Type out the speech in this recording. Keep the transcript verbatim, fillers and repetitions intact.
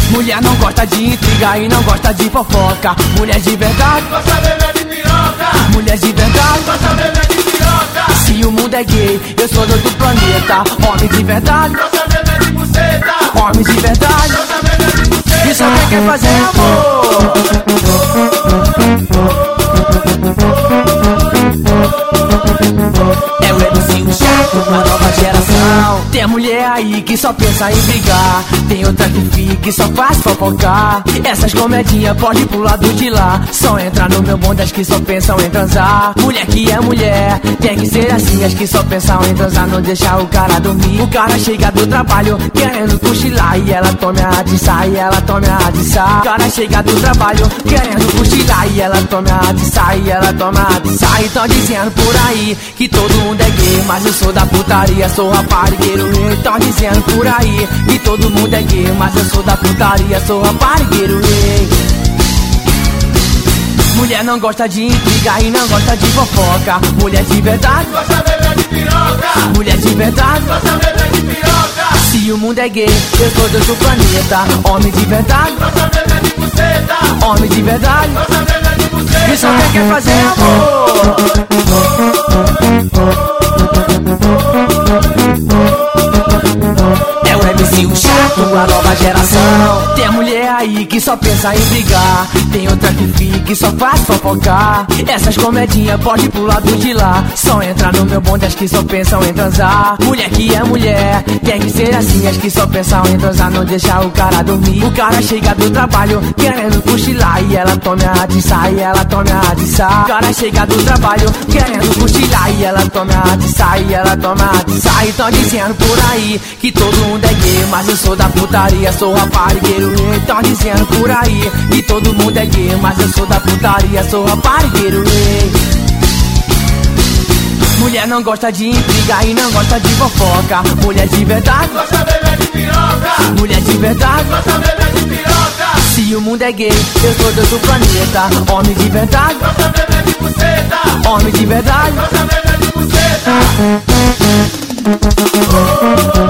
Mulher não gosta de intriga e não gosta de fofoca. Mulher de verdade gosta bebê de piroca. Mulher de verdade gosta bebê de piroca. Se o mundo é gay, eu sou do outro planeta. Homem de verdade gosta bebê de buceta. Homem de verdade gosta bebê de buceta. e só quem quer fazer amor. É o M C o chato, a nova geração. Tem mulher aí que só pensa em brigar. Tem outra que fica e só faz fofocar. Essas comedinhas pode ir pro lado de lá. Só entra no meu bonde as que só pensam em transar. Mulher que é mulher, tem que ser assim. As que só pensam em transar, não deixar o cara dormir. O cara chega do trabalho querendo cochilar e ela tome a de sair, ela tome a de sair. O cara chega do trabalho querendo cochilar e ela tome a de sair, ela tome a de sair. Tão dizendo por aí que todo mundo é gay, mas eu sou da putaria, sou raparigueiro. Tão dizendo por aí que todo mundo é gay, mas eu sou da putaria, sou raparigueiro. Mulher não gosta de intriga e não gosta de fofoca. Mulher de verdade gosta bebê de piroca. Mulher de verdade gosta bebê de piroca. Se o mundo é gay, eu sou do outro planeta. Homem de verdade gosta bebê de buceta. Homem de verdade gosta bebê de buceta. e só quem quer fazer amor. É o M C o chato, a nova geração. Tem a mulher aí que só pensa em brigar. Tem outra que fica e só faz fofocar. Essas comedinhas pode ir pro lado de lá. Só entra no meu bonde as que só pensam em transar. Mulher que é mulher, tem que ser assim. As que só pensam em transar, não deixar o cara dormir. O cara chega do trabalho querendo cochilar e ela tome a de sair, ela tome a de sair. O cara chega do trabalho querendo cochilar e ela tome a de sair, ela tome a de sair. Tão dizendo por aí que todo mundo é gay, mas eu sou da putaria, sou raparigueiro. Tão dizendo por aí que todo mundo é gay, mas eu sou da putaria, sou raparigueiro. Mulher não gosta de intriga e não gosta de fofoca. Mulher de verdade gosta bebê de piroca. Mulher de verdade gosta bebê de piroca. Se o mundo é gay, eu sou do outro planeta. Homem de verdade gosta bebê de buceta. Homem de verdade gosta bebê de buceta.